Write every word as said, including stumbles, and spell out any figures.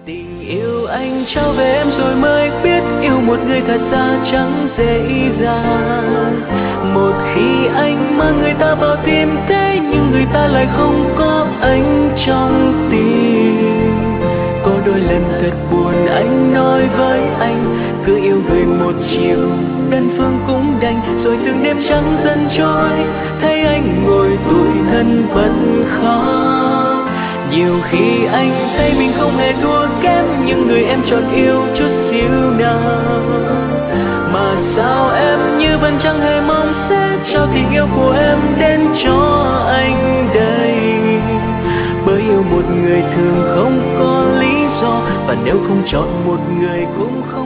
Tình yêu anh trao về em rồi mới biết yêu một người thật ra chẳng dễ dàng. Một khi anh mang người ta vào tim thế nhưng người ta lại không có anh trong tim. Có đôi lần thật buồn anh nói với anh cứ yêu người một chiều đơn phương cũng đành. Rồi từng đêm trắng dần trôi thấy anh ngồi tủi thân vẫn khóc. Nhiều khi anh thấy mình không hề thua kém những người em chọn yêu chút xíu nào. Mà sao em như vẫn chẳng hề mong sẽ trao tình yêu của em đến cho anh đây. Bởi yêu một người thường không có lý do, và nếu không chọn một người cũng không